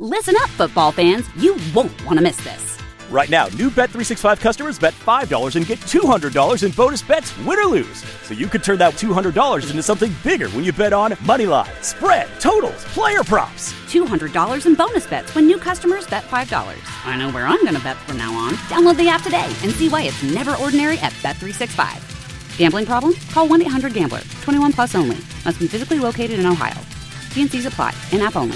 Listen up, football fans. You won't want to miss this. Right now, new Bet365 customers bet $5 and get $200 in bonus bets, win or lose. So you could turn that $200 into something bigger when you bet on moneyline, spread, totals, player props. $200 in bonus bets when new customers bet $5. I know where I'm going to bet from now on. Download the app today and see why it's never ordinary at Bet365. Gambling problem? Call 1-800-GAMBLER. 21 plus only. Must be physically located in Ohio. T&Cs apply. In-app only.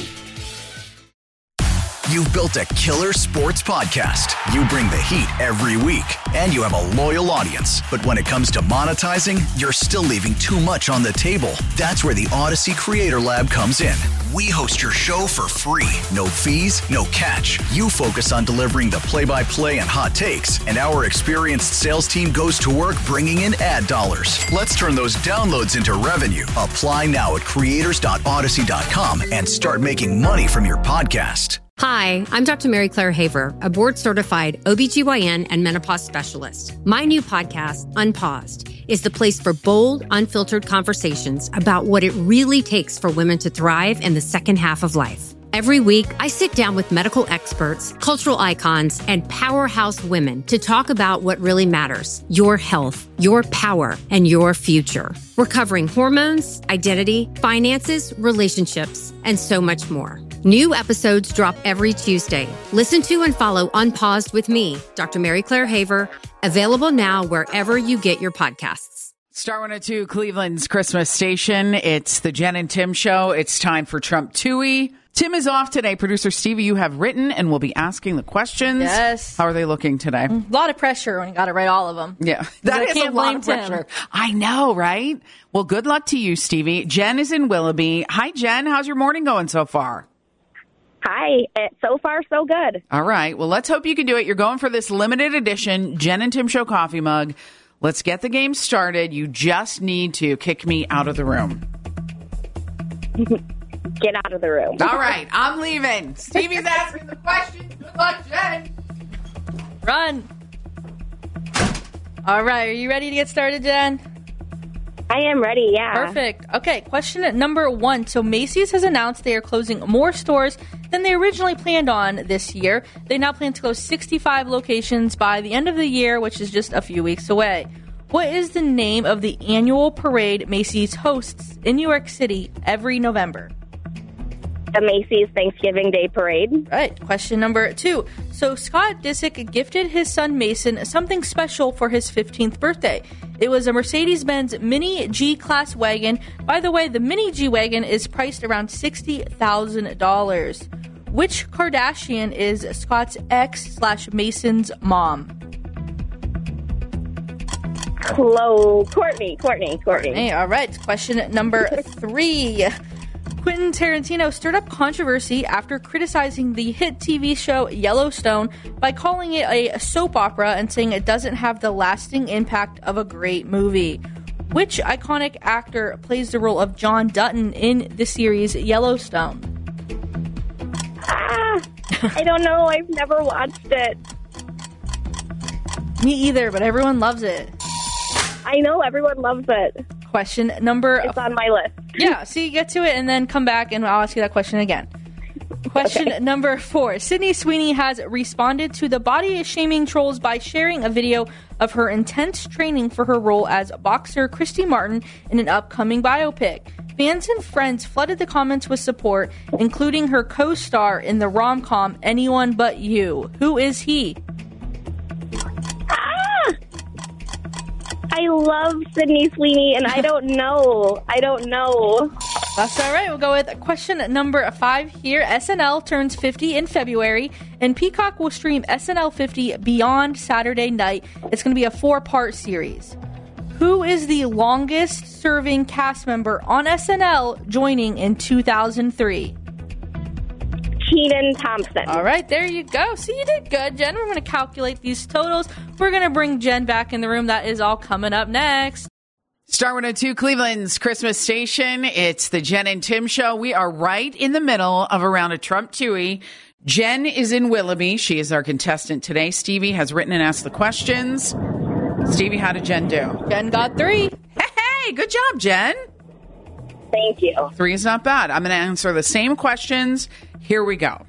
You've built a killer sports podcast. You bring the heat every week, and you have a loyal audience. But when it comes to monetizing, you're still leaving too much on the table. That's where the Odyssey Creator Lab comes in. We host your show for free. No fees, no catch. You focus on delivering the play-by-play and hot takes, and our experienced sales team goes to work bringing in ad dollars. Let's turn those downloads into revenue. Apply now at creators.odyssey.com and start making money from your podcast. Hi, I'm Dr. Mary Claire Haver, a board-certified OBGYN and menopause specialist. My new podcast, Unpaused, is the place for bold, unfiltered conversations about what it really takes for women to thrive in the second half of life. Every week, I sit down with medical experts, cultural icons, and powerhouse women to talk about what really matters: your health, your power, and your future. We're covering hormones, identity, finances, relationships, and so much more. New episodes drop every Tuesday. Listen to and follow Unpaused with me, Dr. Mary Claire Haver, available now wherever you get your podcasts. Star 102, Cleveland's Christmas station. It's the Jen and Tim show. It's time for Trump Tooie. Tim is off today. Producer Stevie, you have written and will be asking the questions. Yes. How are they looking today? A lot of pressure when you got to write all of them. Yeah, that is a lot of pressure. I know, right? Well, good luck to you, Stevie. Jen is in Willoughby. Hi, Jen. How's your morning going so far? Hi. So far, so good. All right. Well, let's hope you can do it. You're going for this limited edition Jen and Tim Show coffee mug. Let's get the game started. You just need to kick me out of the room. Get out of the room. All right. I'm leaving. Stevie's asking the question. Good luck, Jen. Run. All right. Are you ready to get started, Jen? I am ready, yeah. Perfect. Okay, question number 1. So Macy's has announced they are closing more stores than they originally planned on this year. They now plan to close 65 locations by the end of the year, which is just a few weeks away. What is the name of the annual parade Macy's hosts in New York City every November? The Macy's Thanksgiving Day Parade. Right. Question number 2. So Scott Disick gifted his son Mason something special for his 15th birthday. It was a Mercedes-Benz Mini G-Class wagon. By the way, the Mini G-Wagon is priced around $60,000. Which Kardashian is Scott's ex/Mason's mom? Courtney. Hey, all right. Question number 3. Quentin Tarantino stirred up controversy after criticizing the hit TV show Yellowstone by calling it a soap opera and saying it doesn't have the lasting impact of a great movie. Which iconic actor plays the role of John Dutton in the series Yellowstone? I don't know. I've never watched it. Me either, but everyone loves it. I know. Everyone loves it. Question number... It's on my list. Yeah, so you get to it and then come back and I'll ask you that question again. Question number 4. Sydney Sweeney has responded to the body-shaming trolls by sharing a video of her intense training for her role as boxer Christy Martin in an upcoming biopic. Fans and friends flooded the comments with support, including her co-star in the rom-com Anyone But You. Who is he? I love Sydney Sweeney, and I don't know. That's all right. We'll go with question number 5 here. SNL turns 50 in February, and Peacock will stream SNL 50 Beyond Saturday night. It's going to be a 4-part series. Who is the longest-serving cast member on SNL joining in 2003? Kenan Thompson. All right, there you go. So you did good, Jen. We're going to calculate these totals. We're going to bring Jen back in the room. That is all coming up next. Star 102, Cleveland's Christmas station. It's the Jen and Tim show. We are right in the middle of a round of Trump Tooie. Jen is in Willoughby. She is our contestant today. Stevie has written and asked the questions. Stevie, how did Jen do? Jen got 3. Hey, good job, Jen. Thank you. 3 is not bad. I'm going to answer the same questions. Here we go.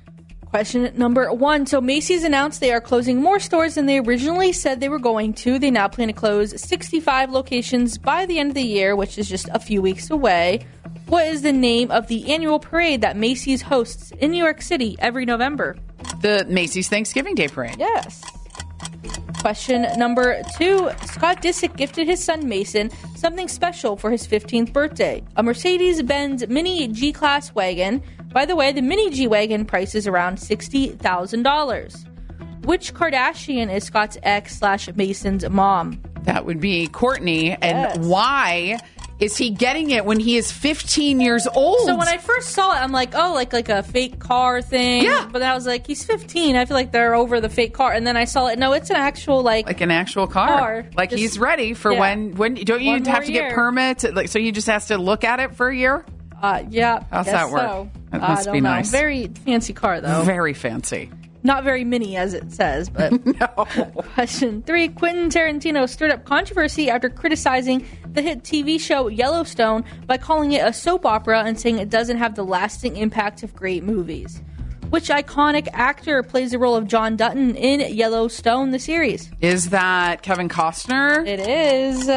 Question number 1. So Macy's announced they are closing more stores than they originally said they were going to. They now plan to close 65 locations by the end of the year, which is just a few weeks away. What is the name of the annual parade that Macy's hosts in New York City every November? The Macy's Thanksgiving Day Parade. Yes. Question number 2. Scott Disick gifted his son Mason something special for his 15th birthday. A Mercedes-Benz Mini G-Class wagon. By the way, the Mini G-Wagon price is around $60,000. Which Kardashian is Scott's ex/Mason's mom? That would be Kourtney. Yes. And why is he getting it when he is 15 years old? So when I first saw it, I'm like, oh, like a fake car thing. Yeah. But then I was like, he's 15. I feel like they're over the fake car. And then I saw it. No, it's an actual like an actual car. Like Just, he's ready for yeah. when don't you One have more to year. get permits? Like, so he just has to look at it for a year? Yeah. How's guess that work? So. That must I be don't know. nice. Very fancy car, though. Very fancy. Not very mini, as it says, but... No. Question 3. Quentin Tarantino stirred up controversy after criticizing the hit TV show Yellowstone by calling it a soap opera and saying it doesn't have the lasting impact of great movies. Which iconic actor plays the role of John Dutton in Yellowstone, the series? Is that Kevin Costner? It is.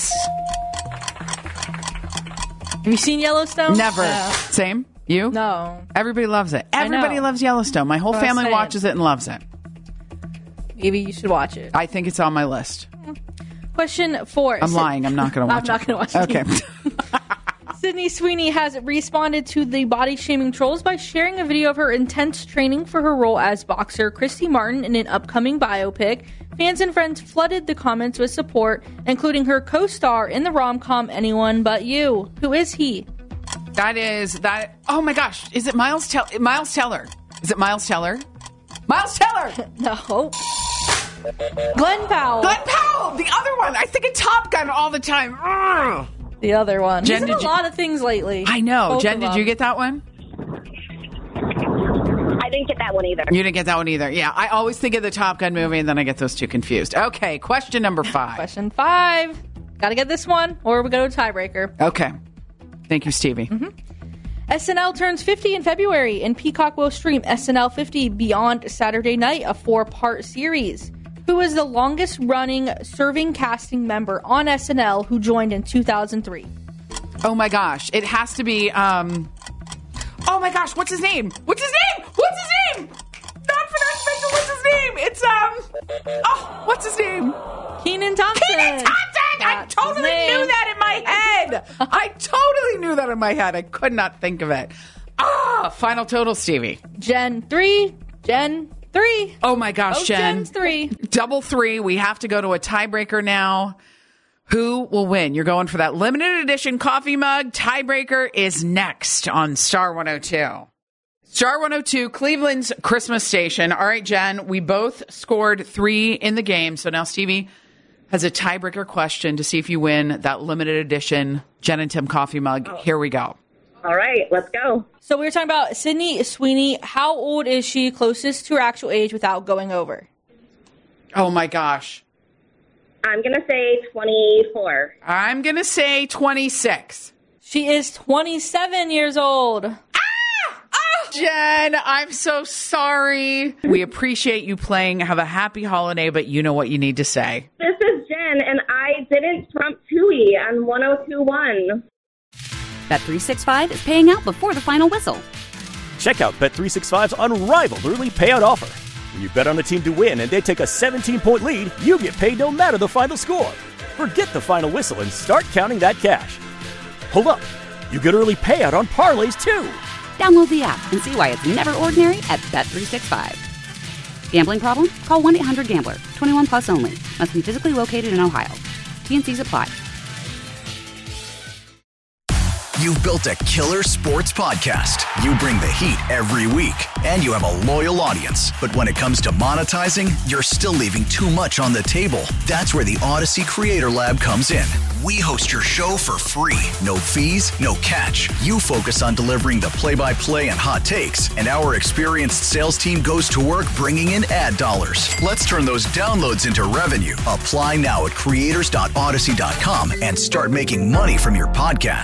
Have you seen Yellowstone? Never. Same? You? No. Everybody loves it. Everybody know. loves Yellowstone. My whole That's what I'm family saying. watches it and loves it. Maybe you should watch it. I think it's on my list. Question 4. I'm lying. I'm not going to watch it. I'm not going to watch it. Okay. Sydney Sweeney has responded to the body-shaming trolls by sharing a video of her intense training for her role as boxer Christy Martin in an upcoming biopic. Fans and friends flooded the comments with support, including her co-star in the rom-com Anyone But You. Who is he? That. Oh my gosh. Is it Miles Teller? Is it Miles Teller? Miles Teller! No. Glenn Powell. Glenn Powell! The other one. I think of Top Gun all the time. Ugh. The other one. Jen, He's in did a lot of things lately. I know. Both Jen, of did them. you get that one? I didn't get that one either. You didn't get that one either. Yeah, I always think of the Top Gun movie and then I get those two confused. Okay, question number 5. Question 5. Gotta get this one, or we go to tiebreaker. Okay. Thank you, Stevie. SNL turns 50 in February, and Peacock will stream SNL 50 Beyond Saturday Night, a 4-part series. Who is the longest-running serving casting member on SNL who joined in 2003? Oh my gosh. It has to be, oh my gosh, what's his name? What's his name? Not for that special, what's his name? It's, what's his name? Kenan Thompson. Kenan Thompson! I That's totally his name. knew that in my head. I totally knew that in my head. I could not think of it. Final total, Stevie. Jen 3. Jen 3. Oh my gosh, Both Jen. Jen's 3. Double 3. We have to go to a tiebreaker now. Who will win? You're going for that limited edition coffee mug. Tiebreaker is next on Star 102. Star 102, Cleveland's Christmas station. All right, Jen, we both scored 3 in the game. So now Stevie has a tiebreaker question to see if you win that limited edition Jen and Tim coffee mug. Here we go. All right, let's go. So we were talking about Sydney Sweeney. How old is she closest to her actual age without going over? Oh my gosh. I'm going to say 24. I'm going to say 26. She is 27 years old. Jen, I'm so sorry. We appreciate you playing. Have a happy holiday, but you know what you need to say. This is Jen, and I didn't trump Tui on 102.1. Bet365 is paying out before the final whistle. Check out Bet365's unrivaled early payout offer. When you bet on a team to win and they take a 17-point lead, you get paid no matter the final score. Forget the final whistle and start counting that cash. Hold up. You get early payout on parlays, too. Download the app and see why it's never ordinary at Bet365. Gambling problem? Call 1-800-GAMBLER. 21 plus only. Must be physically located in Ohio. T&Cs apply. You've built a killer sports podcast. You bring the heat every week, and you have a loyal audience. But when it comes to monetizing, you're still leaving too much on the table. That's where the Odyssey Creator Lab comes in. We host your show for free. No fees, no catch. You focus on delivering the play-by-play and hot takes, and our experienced sales team goes to work bringing in ad dollars. Let's turn those downloads into revenue. Apply now at creators.odyssey.com and start making money from your podcast.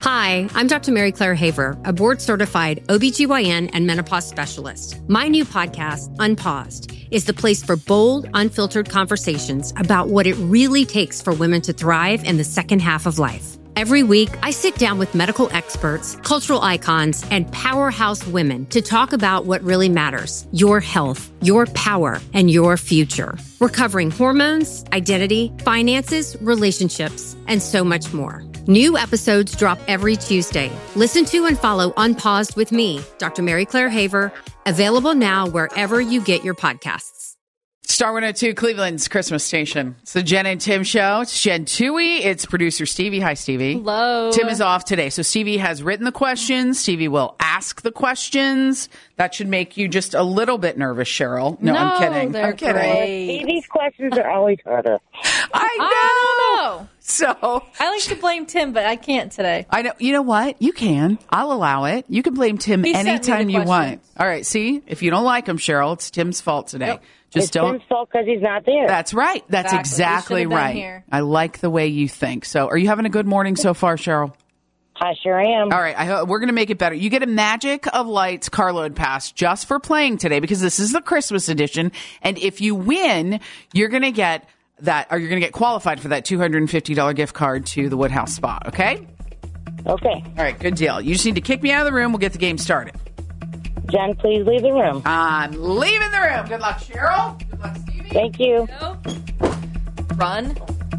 Hi, I'm Dr. Mary Claire Haver, a board-certified OBGYN and menopause specialist. My new podcast, Unpaused, is the place for bold, unfiltered conversations about what it really takes for women to thrive in the second half of life. Every week, I sit down with medical experts, cultural icons, and powerhouse women to talk about what really matters: your health, your power, and your future. We're covering hormones, identity, finances, relationships, and so much more. New episodes drop every Tuesday. Listen to and follow Unpaused with me, Dr. Mary Claire Haver, available now wherever you get your podcasts. Star 102, Cleveland's Christmas station. It's the Jen and Tim show. It's Jen Toohey. It's producer Stevie. Hi, Stevie. Hello. Tim is off today. So Stevie has written the questions. Stevie will ask the questions. That should make you just a little bit nervous, Cheryl. No, I'm kidding. I'm kidding. Great. Stevie's questions are always harder. I know. know. So I like to blame Tim, but I can't today. I know. You know what? You can. I'll allow it. You can blame Tim He sent me anytime the you want. questions. All right. See, if you don't like him, Cheryl, it's Tim's fault today. Yep. Just It's don't. Tim's fault because he's not there. That's right. That's Exactly. exactly He should have been right. here. I like the way you think. So, are you having a good morning so far, Cheryl? I sure am. All right. We're going to make it better. You get a Magic of Lights carload pass just for playing today because this is the Christmas edition. And if you win, you're going to get that, or you're going to get qualified for that $250 gift card to the Woodhouse Spa. Okay? Okay. All right. Good deal. You just need to kick me out of the room. We'll get the game started. Jen, please leave the room. I'm leaving the room. Good luck, Cheryl. Good luck, Stevie. Thank you. Run.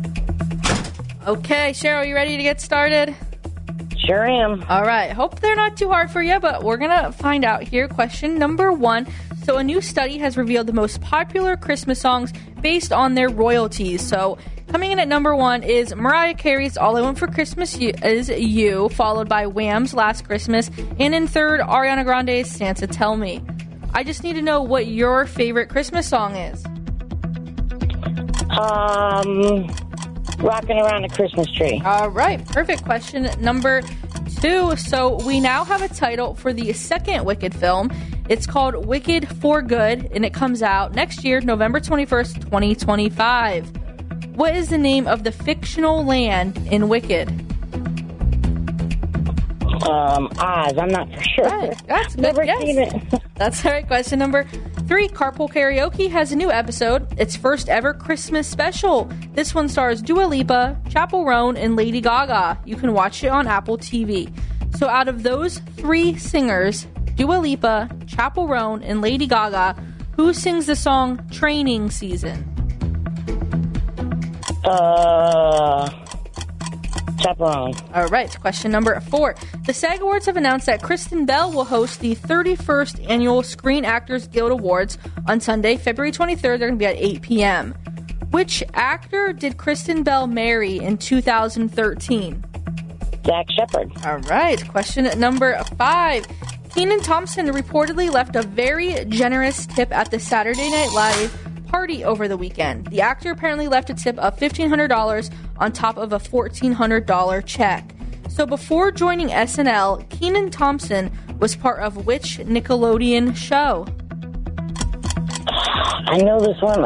Okay, Cheryl, you ready to get started? Sure am. All right. Hope they're not too hard for you, but we're going to find out here. Question number 1. So a new study has revealed the most popular Christmas songs based on their royalties. So coming in at number 1 is Mariah Carey's All I Want for Christmas Is You, followed by Wham's Last Christmas, and in third, Ariana Grande's Santa Tell Me. I just need to know what your favorite Christmas song is. Rocking Around a Christmas Tree. All right, perfect. Question number 2. So we now have a title for the second Wicked film. It's called Wicked for Good, and it comes out next year, November 21st, 2025. What is the name of the fictional land in Wicked? Oz. I'm not for sure. Right, that's good. Never Yes. seen it. That's all right. Question number 3. Carpool Karaoke has a new episode. Its first ever Christmas special. This one stars Dua Lipa, Chappell Roan, and Lady Gaga. You can watch it on Apple TV. So out of those 3 singers, Dua Lipa, Chappell Roan, and Lady Gaga, who sings the song Training Season? Chaperone. All right, question number 4. The SAG Awards have announced that Kristen Bell will host the 31st Annual Screen Actors Guild Awards on Sunday, February 23rd. They're going to be at 8 p.m. Which actor did Kristen Bell marry in 2013? Zach Shepard. All right, question number 5. Kenan Thompson reportedly left a very generous tip at the Saturday Night Live party over the weekend. The actor apparently left a tip of $1,500 on top of a $1,400 check. So before joining SNL, Kenan Thompson was part of which Nickelodeon show? I know this one.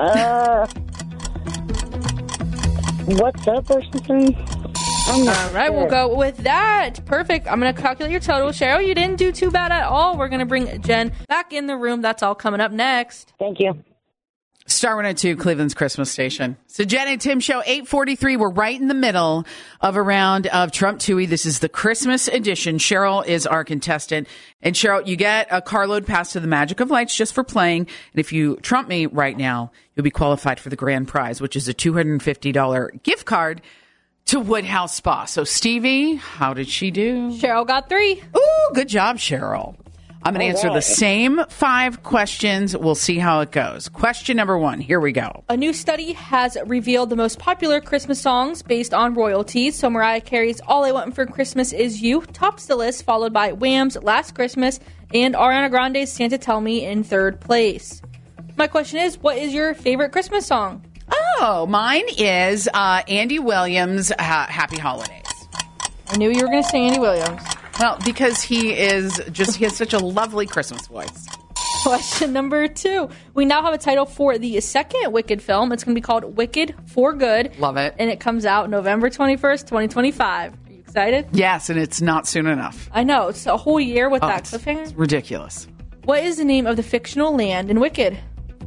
What's up or something? All right, we'll go with that. Perfect. I'm going to calculate your total. Cheryl, you didn't do too bad at all. We're going to bring Jen back in the room. That's all coming up next. Thank you. Star 102, Cleveland's Christmas station. So Jen and Tim show, 8:43. We're right in the middle of a round of Trump Toohey. This is the Christmas edition. Cheryl is our contestant. And Cheryl, you get a carload pass to the Magic of Lights just for playing. And if you trump me right now, you'll be qualified for the grand prize, which is a $250 gift card to Woodhouse Spa. So Stevie, how did she do? Cheryl got 3. Ooh, good job, Cheryl. I'm going to answer the same 5 questions. We'll see how it goes. Question number 1. Here we go. A new study has revealed the most popular Christmas songs based on royalties. So Mariah Carey's All I Want for Christmas Is You tops the list, followed by Wham's Last Christmas and Ariana Grande's Santa Tell Me in third place. My question is, what is your favorite Christmas song? Oh, mine is Andy Williams' Happy Holidays. I knew you were going to say Andy Williams. Well, because he has such a lovely Christmas voice. Question number 2. We now have a title for the second Wicked film. It's going to be called Wicked for Good. Love it. And it comes out November 21st, 2025. Are you Excited? Yes, and it's not soon enough. I know. It's a whole year with that It's cliffhanger. ridiculous. What is the name of the fictional land in Wicked?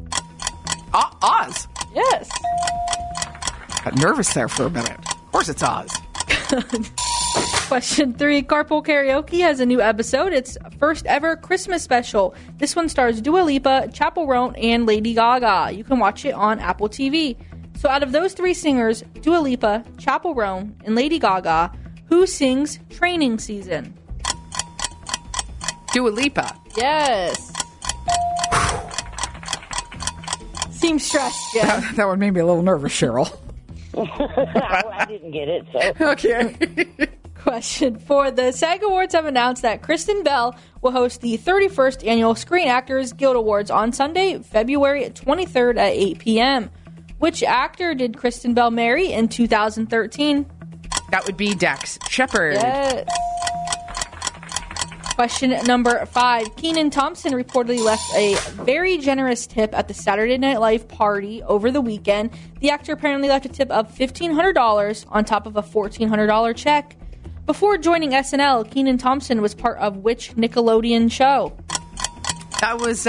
Oz. Yes. Got nervous there for a minute. Of course it's Oz. Question 3. Carpool Karaoke has a new episode. It's first ever Christmas special. This one stars Dua Lipa, Chappell Roan, and Lady Gaga. You can watch it on Apple TV. So out of those 3 singers, Dua Lipa, Chappell Roan, and Lady Gaga, who sings Training Season? Dua Lipa. Yes. Seems stressed, yeah. That one made me a little nervous, Cheryl. I didn't get it, so. Okay. Question 4. The SAG Awards have announced that Kristen Bell will host the 31st Annual Screen Actors Guild Awards on Sunday, February 23rd at 8 p.m. Which actor did Kristen Bell marry in 2013? That would be Dax Shepard. Yes. Question number 5. Kenan Thompson reportedly left a very generous tip at the Saturday Night Live party over the weekend. The actor apparently left a tip of $1,500 on top of a $1,400 check. Before joining SNL, Kenan Thompson was part of which Nickelodeon show? That was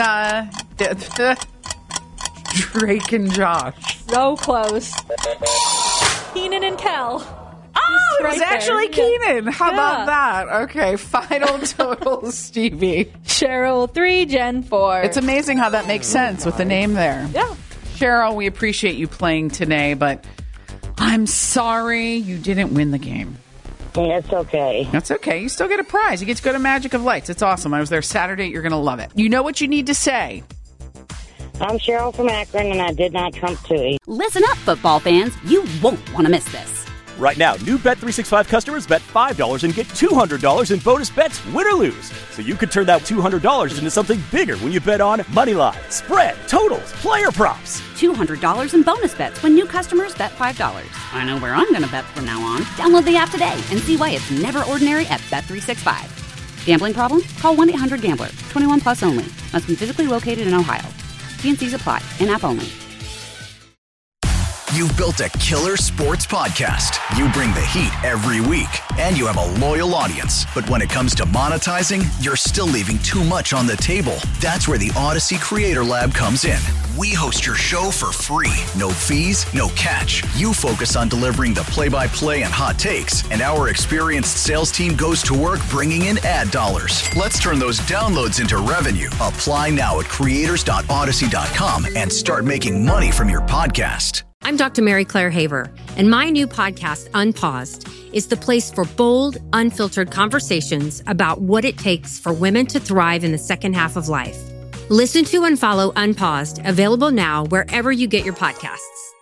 Drake and Josh. So close. Kenan and Kel. Oh, it was right actually there. Kenan. How Yeah. about that? Okay, final total, Stevie. Cheryl 3, Jen 4. It's amazing how that makes sense with the name there. Yeah. Cheryl, we appreciate you playing today, but I'm sorry you didn't win the game. That's okay. That's okay. You still get a prize. You get to go to Magic of Lights. It's awesome. I was there Saturday. You're going to love it. You know what you need to say. I'm Cheryl from Akron, and I did not trump Tui. Listen up, football fans. You won't want to miss this. Right now, new Bet365 customers bet $5 and get $200 in bonus bets, win or lose. So you could turn that $200 into something bigger when you bet on Moneyline, Spread, Totals, Player Props. $200 in bonus bets when new customers bet $5. I know where I'm going to bet from now on. Download the app today and see why it's never ordinary at Bet365. Gambling problem? Call 1-800-GAMBLER. 21 plus only. Must be physically located in Ohio. T&Cs apply. In-app only. You've built a killer sports podcast. You bring the heat every week, and you have a loyal audience. But when it comes to monetizing, you're still leaving too much on the table. That's where the Odyssey Creator Lab comes in. We host your show for free. No fees, no catch. You focus on delivering the play-by-play and hot takes, and our experienced sales team goes to work bringing in ad dollars. Let's turn those downloads into revenue. Apply now at creators.odyssey.com and start making money from your podcast. I'm Dr. Mary Claire Haver, and my new podcast, Unpaused, is the place for bold, unfiltered conversations about what it takes for women to thrive in the second half of life. Listen to and follow Unpaused, available now wherever you get your podcasts.